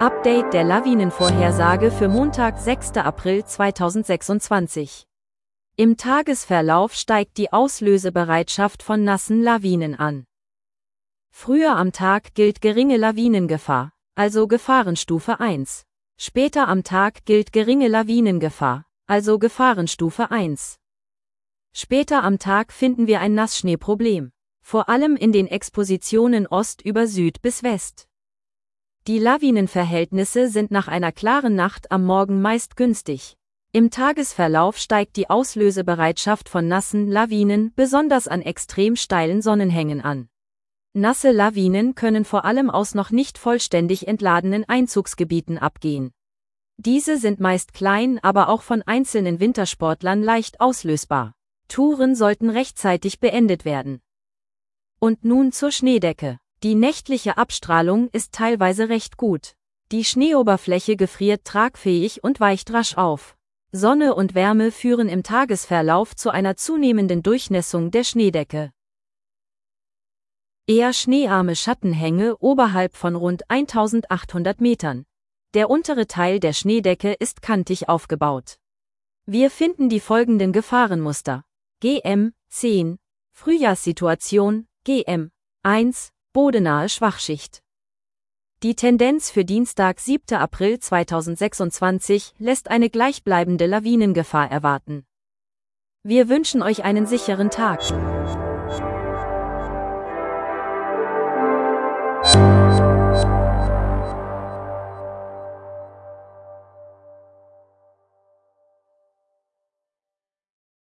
Update der Lawinenvorhersage für Montag, 6. April 2026. Im Tagesverlauf steigt die Auslösebereitschaft von nassen Lawinen an. Früher am Tag gilt geringe Lawinengefahr, also Gefahrenstufe 1. Später am Tag gilt geringe Lawinengefahr, also Gefahrenstufe 1. Später am Tag finden wir ein Nassschneeproblem, vor allem in den Expositionen Ost über Süd bis West. Die Lawinenverhältnisse sind nach einer klaren Nacht am Morgen meist günstig. Im Tagesverlauf steigt die Auslösebereitschaft von nassen Lawinen besonders an extrem steilen Sonnenhängen an. Nasse Lawinen können vor allem aus noch nicht vollständig entladenen Einzugsgebieten abgehen. Diese sind meist klein, aber auch von einzelnen Wintersportlern leicht auslösbar. Touren sollten rechtzeitig beendet werden. Und nun zur Schneedecke. Die nächtliche Abstrahlung ist teilweise recht gut. Die Schneeoberfläche gefriert tragfähig und weicht rasch auf. Sonne und Wärme führen im Tagesverlauf zu einer zunehmenden Durchnässung der Schneedecke. Eher schneearme Schattenhänge oberhalb von rund 1800 Metern. Der untere Teil der Schneedecke ist kantig aufgebaut. Wir finden die folgenden Gefahrenmuster. GM 10. Frühjahrssituation GM 1. Bodenahe Schwachschicht. Die Tendenz für Dienstag, 7. April 2026 lässt eine gleichbleibende Lawinengefahr erwarten. Wir wünschen euch einen sicheren Tag.